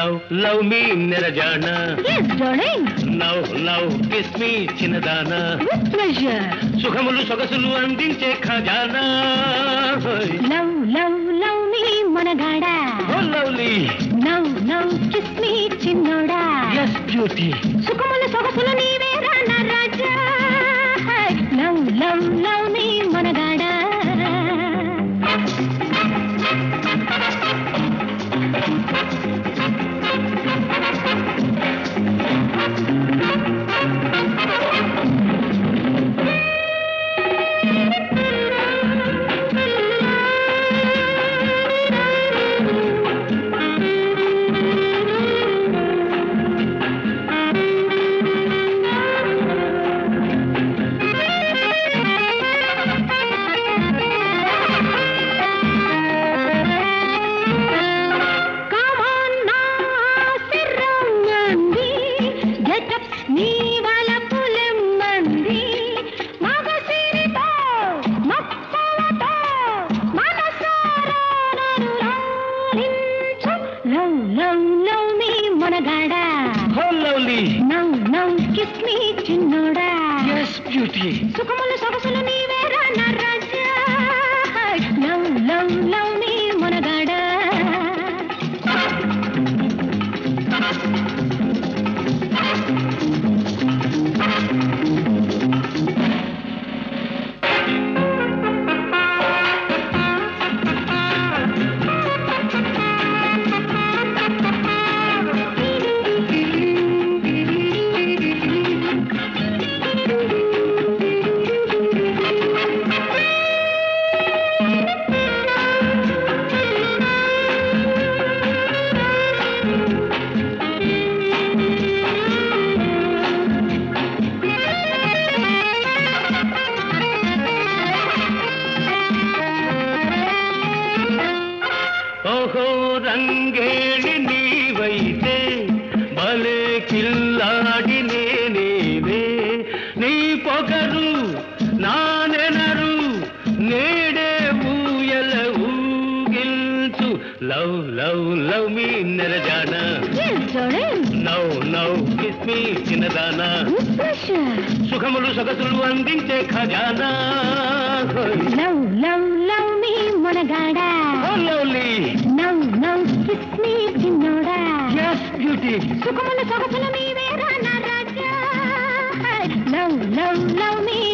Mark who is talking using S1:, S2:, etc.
S1: love me Nirajana.
S2: Yes, darling.
S1: Now kiss me Chinadana.
S2: With pleasure.
S1: సుఖములు సొగసులు అందించే ఖజానా.
S2: Love me మనగాడా.
S1: Oh lovely.
S2: Now kiss me చిన్నోడా.
S1: Yes beauty.
S2: సుఖములు సొగసులు నీవేరా నా రాజా. Love me మనగాడా. Love me మనగాడా.
S1: Oh lovely.
S2: Now kiss me చిన్నోడా.
S1: Yes beauty.
S2: సుఖములు సొగసులు నీవేరా నా రాజా. Love me మనగాడా.
S1: ఓహో రంగేళి నీవైతే భలే కిల్లాడి నేనేవే. నీ పొగరు నా నెనరు నేడే ఊయల ఊగిల్చు. లవ్ మీ నిరజానా.
S2: Yes, darling.
S1: Now kiss me చిన్నదానా.
S2: With pleasure.
S1: సుఖములు సొగసులు అందించే ఖజానా.
S2: Love me మనగాడా.
S1: Oh lovely.
S2: Now kiss me చిన్నోడా.
S1: Yes beauty.
S2: సుఖములు సొగసులు నీవేరా నా రాజా. Love me